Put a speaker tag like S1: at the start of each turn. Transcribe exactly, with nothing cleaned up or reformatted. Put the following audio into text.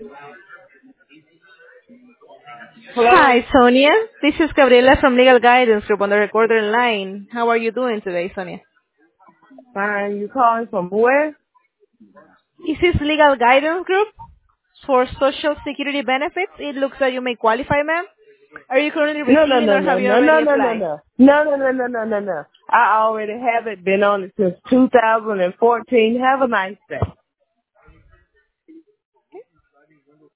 S1: Hello.
S2: Hi, Sonia. This is Gabriela from Legal Guidance Group on the recorder line. How are you doing today, Sonia?
S1: Fine. You calling from where?
S2: Is this Legal Guidance Group for Social Security benefits? It looks like you may qualify, ma'am. Are you currently
S1: No, no,
S2: receiving
S1: no,
S2: or
S1: no,
S2: have you
S1: no, no,
S2: already
S1: no, no,
S2: applied?
S1: no. No, no, no, no, no, no, no. I already have it. Been on it since two thousand fourteen. Have a nice day.